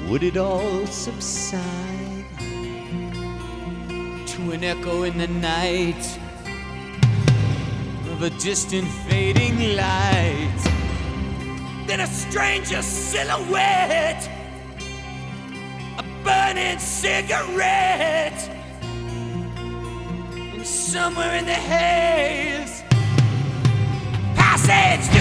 would it all subside to an echo in the night of a distant fading light? Then a stranger silhouette, a burning cigarette, and somewhere in the haze, passage